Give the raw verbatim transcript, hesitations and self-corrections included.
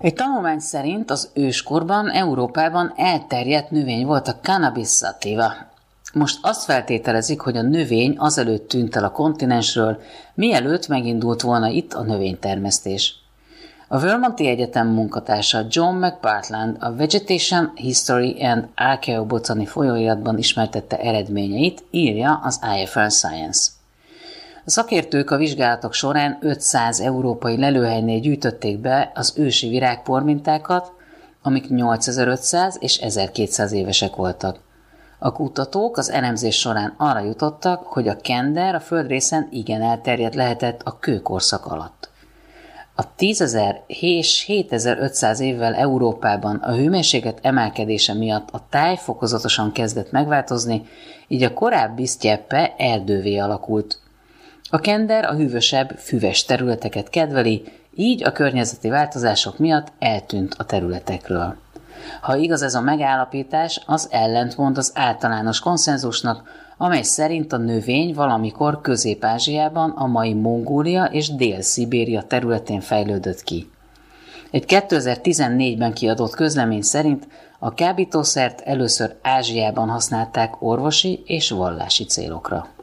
Egy tanulmány szerint az őskorban Európában elterjedt növény volt a Cannabis sativa. Most azt feltételezik, hogy a növény azelőtt tűnt el a kontinensről, mielőtt megindult volna itt a növénytermesztés. A Vermonti Egyetem munkatársa John McPartland a Vegetation History and Archaeobotany folyóiratban ismertette eredményeit, írja az I F R Science. A szakértők a vizsgálatok során ötszáz európai lelőhelynél gyűjtötték be az ősi virágpormintákat, amik nyolcezer-ötszáz és ezerkétszáz évesek voltak. A kutatók az elemzés során arra jutottak, hogy a kender a földrészen igen elterjedt lehetett a kőkorszak alatt. A tízezer és hétezer-ötszáz évvel Európában a hőmérséklet emelkedése miatt a táj fokozatosan kezdett megváltozni, így a korábbi sztyeppe erdővé alakult. A kender a hűvösebb, füves területeket kedveli, így a környezeti változások miatt eltűnt a területekről. Ha igaz ez a megállapítás, az ellentmond az általános konszenzusnak, amely szerint a növény valamikor Közép-Ázsiában, a mai Mongólia és Dél-Szibéria területén fejlődött ki. Egy kétezer-tizennégyben kiadott közlemény szerint a kábítószert először Ázsiában használták orvosi és vallási célokra.